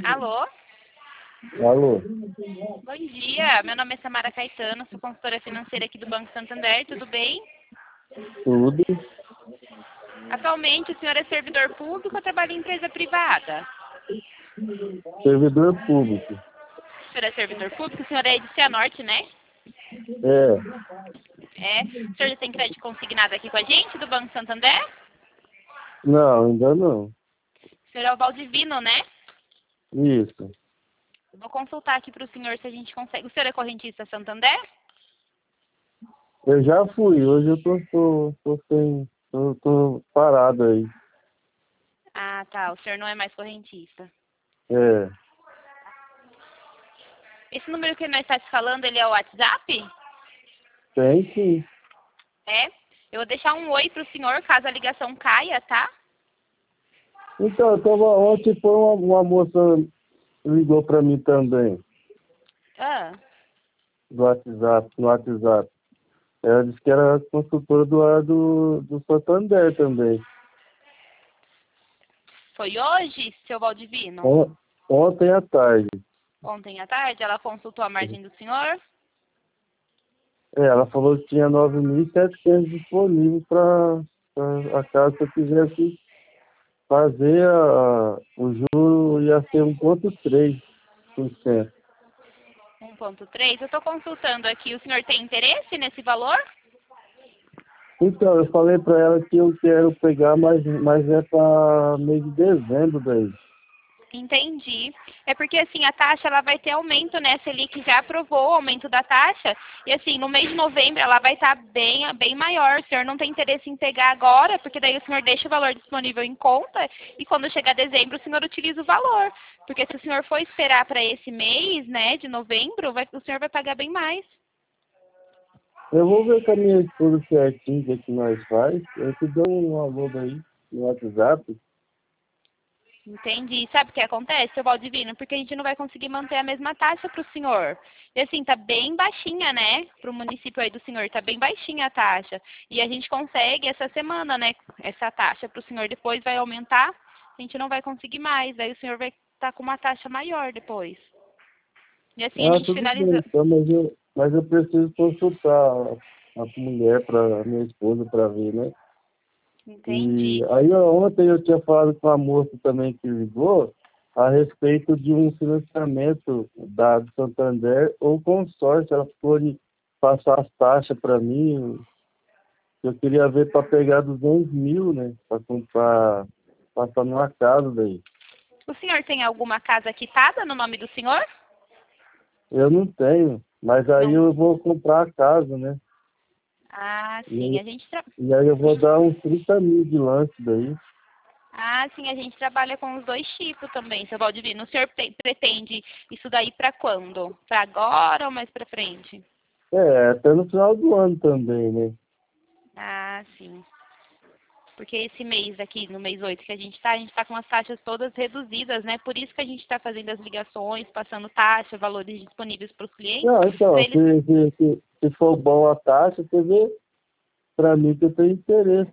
Alô? Alô, Bom dia, meu nome é Samara Caetano, sou consultora financeira aqui do Banco Santander, tudo bem? tudo? Atualmente o senhor é servidor público ou trabalha em empresa privada? Servidor público. O senhor é servidor público, o senhor é de Cianorte, né? É, É. O senhor já tem crédito consignado aqui com a gente, do Banco Santander? não, ainda não. O senhor é o Valdivino, né? Isso. Vou consultar aqui para o senhor se a gente consegue. O senhor é correntista Santander? Eu já fui, hoje eu tô parado aí. Ah, tá, o senhor não é mais correntista. É, Esse número que nós estamos falando, ele é o WhatsApp? tem sim. É. Eu vou deixar um oi para o senhor, caso a ligação caia, tá? Então, eu tava ontem, foi uma moça ligou pra mim também, Ah, no WhatsApp. Ela disse que era consultora do Santander também. foi hoje, seu Valdivino? Ontem à tarde. Ontem à tarde, ela consultou a margem do senhor? É, ela falou que tinha 9.700 disponíveis para a casa se eu quisesse fazer o juro ia ser 1,3%. 1,3. Eu estou consultando aqui. O senhor tem interesse nesse valor? Então, eu falei para ela que eu quero pegar, mas é para mês de dezembro daí. Entendi. É porque, assim, a taxa ela vai ter aumento, né? A Selic já aprovou o aumento da taxa. E, assim, no mês de novembro ela vai estar bem maior. O senhor não tem interesse em pegar agora, porque daí o senhor deixa o valor disponível em conta e quando chegar dezembro o senhor utiliza o valor. Porque se o senhor for esperar para esse mês, né, de novembro, o senhor vai pagar bem mais. Eu vou ver com a minha esposa certinho o que é que nós faz. Eu te dou um alô daí no WhatsApp. Entendi. Sabe o que acontece, seu Valdivino? Porque a gente não vai conseguir manter a mesma taxa para o senhor. E assim, tá bem baixinha, né? Para o município aí do senhor, tá bem baixinha a taxa. E a gente consegue essa semana, né? Essa taxa para o senhor depois vai aumentar. A gente não vai conseguir mais. Aí o senhor vai estar com uma taxa maior depois. E assim a Ah, gente tudo bem, finaliza. então, mas eu preciso consultar a mulher, a minha esposa, para ver, né? E Entendi. aí ontem eu tinha falado com a moça também que ligou a respeito de um financiamento do Santander ou consórcio. Ela ficou de passar as taxas para mim. Eu queria ver para pegar 200 mil, né? Para comprar, passar numa casa daí. O senhor tem alguma casa quitada no nome do senhor? Eu não tenho, mas aí Não. eu vou comprar a casa, né? Ah, E sim. aí, A gente tra... e aí eu vou dar uns 30 mil de lance daí. Ah, sim, a gente trabalha com os dois tipos também, seu Valdivino. O senhor pretende isso daí para quando? Para agora ou mais para frente? É, até no final do ano também, né? Ah, sim. Porque esse mês aqui, no mês 8 que a gente está com as taxas todas reduzidas, né? Por isso que a gente está fazendo as ligações, passando taxa, valores disponíveis para os clientes, Não, para então, eles. se for bom a taxa, você vê, para mim que eu tenho interesse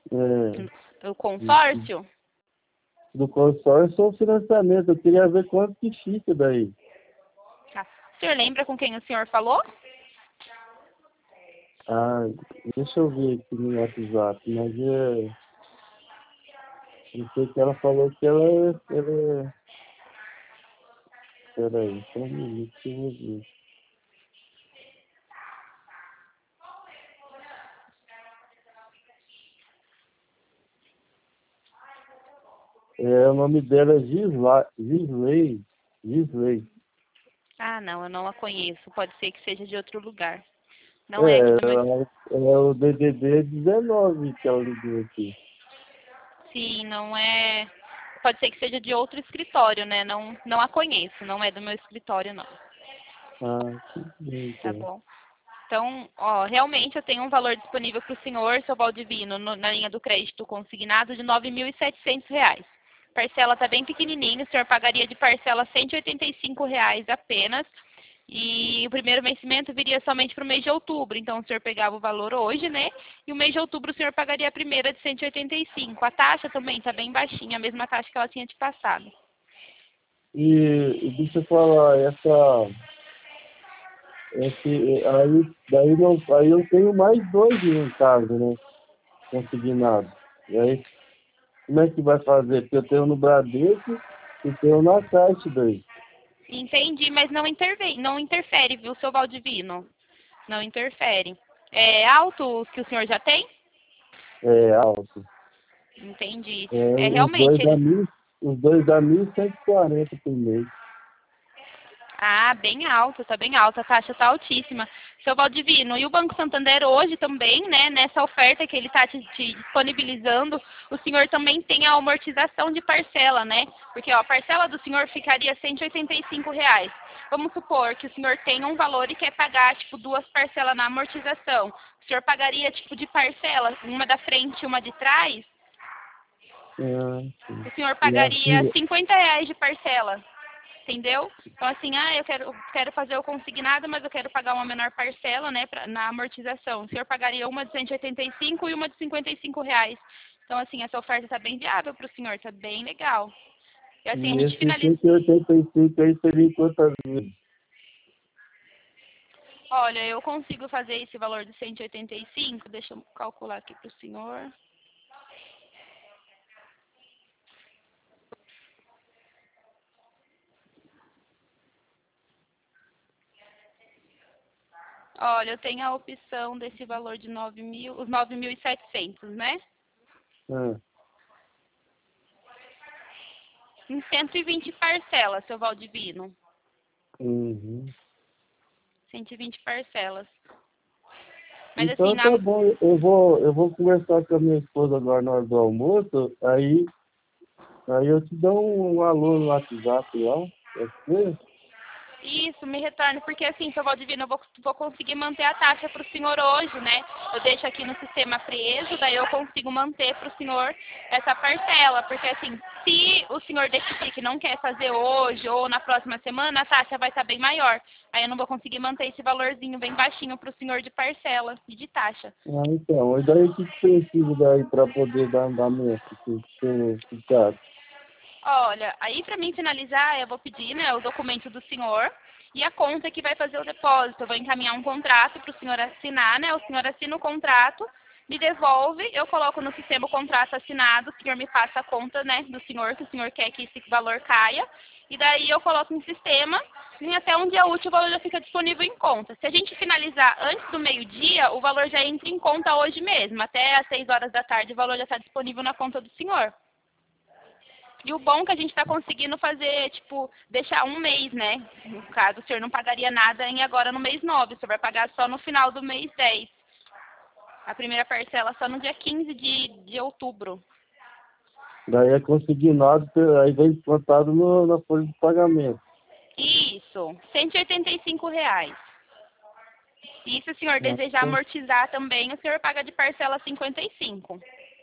O de- consórcio? do consórcio ou financiamento. Eu queria ver quanto que fica daí. Tá. O senhor lembra com quem o senhor falou? Ah, deixa eu ver aqui no WhatsApp, mas eu sei que ela falou que peraí, só um minuto que eu vou ver. O nome dela é Gisley. Ah, não, eu não a conheço. Pode ser que seja de outro lugar. Não é aqui do meu. É o DDD 19 que ela ligou aqui. Sim, não é. Pode ser que seja de outro escritório, né? Não, não a conheço, não é do meu escritório, não. Ah, tudo bem, Tá então. bom? Então, ó, realmente eu tenho um valor disponível para o senhor, seu Valdivino, na linha do crédito consignado de R$ 9.700. Parcela está bem pequenininha, o senhor pagaria de parcela R$ 185 apenas. E o primeiro vencimento viria somente para o mês de outubro. Então, o senhor pegava o valor hoje, né? E o mês de outubro o senhor pagaria a primeira de 185. A taxa também está bem baixinha, a mesma taxa que ela tinha te passado. E deixa eu falar, aí eu tenho mais dois em casa, né? Consignado. E aí, como é que vai fazer? Porque eu tenho no Bradesco e tenho na Caixa daí. Entendi, mas não interfere, viu, seu Valdivino? Não interfere. É alto os que o senhor já tem? É alto. Entendi. É, É realmente, eles. os dois dá 1.140 por mês. Ah, bem alto, tá bem alta, a taxa tá altíssima. Seu Valdivino, e o Banco Santander hoje também, né, nessa oferta que ele está te disponibilizando, o senhor também tem a amortização de parcela, né? Porque ó, a parcela do senhor ficaria R$ 185. Vamos supor que o senhor tenha um valor e quer pagar, tipo, duas parcelas na amortização. O senhor pagaria, tipo, de parcela, uma da frente e uma de trás? Sim. O senhor E pagaria assim, R$ 50 de parcela. Entendeu? Então, assim, eu quero fazer o consignado, mas eu quero pagar uma menor parcela, né, na amortização. O senhor pagaria uma de 185 e uma de R$ 55. Então, assim, essa oferta está bem viável para o senhor, está bem legal. E assim, a e gente esse finaliza. 185 aí seria em quantas vezes? Olha, eu consigo fazer esse valor de 185, deixa eu calcular aqui para o senhor. Olha, eu tenho a opção desse valor de 9.000, os 9.700, né? Ah, Em 120 parcelas, seu Valdivino. uhum. 120 parcelas. Mas assim, Então tá bom, eu vou conversar com a minha esposa agora na hora do almoço, aí eu te dou um alô no WhatsApp lá, pode ser? isso, me retorne, porque assim, seu Valdivino, eu vou conseguir manter a taxa para o senhor hoje, né? Eu deixo aqui no sistema preso, daí eu consigo manter para o senhor essa parcela, porque assim, se o senhor decidir que não quer fazer hoje ou na próxima semana, a taxa vai estar bem maior. Aí eu não vou conseguir manter esse valorzinho bem baixinho para o senhor de parcela e de taxa. Ah, então, e daí o que precisa daí para poder dar andamento, que caso? Olha, aí para mim finalizar, eu vou pedir, né, o documento do senhor e a conta que vai fazer o depósito. Eu vou encaminhar um contrato para o senhor assinar, né? O senhor assina o contrato, me devolve, eu coloco no sistema o contrato assinado, o senhor me passa a conta, né, do senhor, que o senhor quer que esse valor caia, e daí eu coloco no sistema e até um dia útil o valor já fica disponível em conta. Se a gente finalizar antes do meio-dia, o valor já entra em conta hoje mesmo. Até às 6 horas da tarde o valor já está disponível na conta do senhor. E o bom é que a gente está conseguindo fazer, tipo, deixar um mês, né? No caso, o senhor não pagaria nada em agora no mês 9, o senhor vai pagar só no final do mês 10. A primeira parcela só no dia 15 de outubro. Daí é consignado, aí vem descontado na folha de pagamento. Isso, R$ 185. E se o senhor Ah, desejar então, amortizar também, o senhor paga de parcela 55.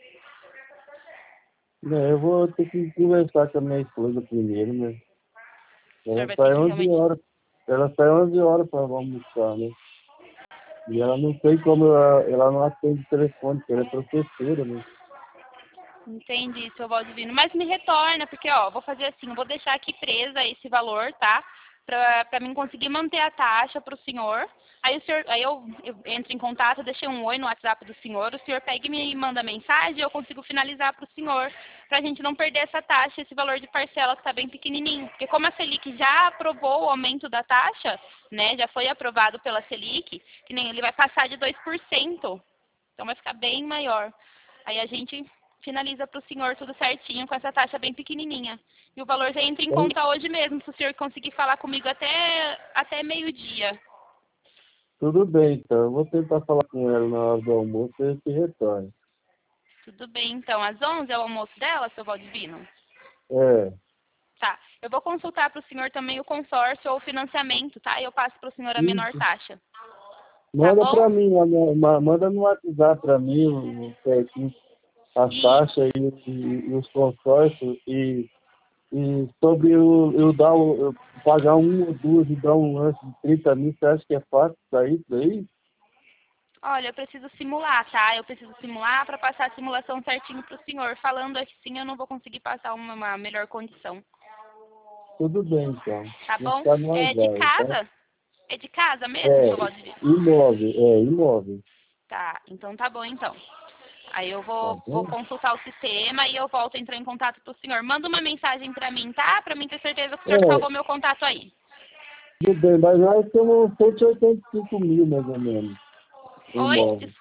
né, eu vou ter que conversar com a minha esposa primeiro, né? O senhor Ela vai ter sai que 11 realmente. horas, ela sai 11 horas para almoçar, né? E ela não tem como, ela não atende telefone, porque ela é professora, né? Entendi, seu Valdivino. Mas me retorna, porque, ó, vou fazer assim, eu vou deixar aqui presa esse valor, tá? Pra mim conseguir manter a taxa pro senhor. Aí o senhor, eu entro em contato, deixei um oi no WhatsApp do senhor, o senhor pega e me manda mensagem, eu consigo finalizar pro senhor, pra gente não perder essa taxa, esse valor de parcela que tá bem pequenininho. Porque como a Selic já aprovou o aumento da taxa, né, já foi aprovado pela Selic, que nem ele vai passar de 2%. Então vai ficar bem maior. Aí a gente finaliza para o senhor tudo certinho com essa taxa bem pequenininha. E o valor já entra em Então, conta hoje mesmo, se o senhor conseguir falar comigo até meio-dia. tudo bem, então. Eu vou tentar falar com ela na hora do almoço e esse retorno. Tudo bem, então. Às 11 é o almoço dela, seu Valdivino? É. Tá. Eu vou consultar para o senhor também o consórcio ou o financiamento, tá? Eu passo para o senhor a menor Isso. taxa. Tá Manda bom? para mim, manda no WhatsApp para mim certinho, as taxas Isso. e os consórcios e sobre eu pagar um ou duas e dar um lance de 30 mil, você acha que é fácil sair isso daí? Olha, eu preciso simular, tá? Eu preciso simular para passar a simulação certinho para o senhor. Falando assim, eu não vou conseguir passar uma melhor condição. Tudo bem, então. Tá Vou bom? ficar no É de aguardo, tá? casa? É de casa mesmo, É, seu Valdivino? imóvel. Tá, então tá bom então. Aí eu Tá vou bom? consultar o sistema e eu volto a entrar em contato com o senhor. Manda uma mensagem para mim, tá? Para mim ter certeza que o senhor É, salvou meu contato aí. tudo bem, mas nós temos 185 mil, mais ou menos, o Oi? imóvel.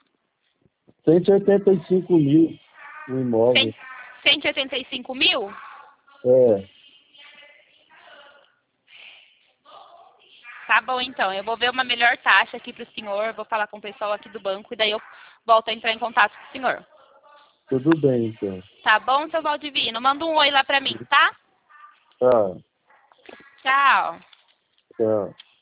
185 mil o Cem- imóvel. 185 mil? É, Tá bom então. Eu vou ver uma melhor taxa aqui pro senhor, vou falar com o pessoal aqui do banco e daí eu volto a entrar em contato com o senhor. tudo bem, então. Tá bom, seu Valdivino? Manda um oi lá pra mim, tá? Tá, Tchau. tá.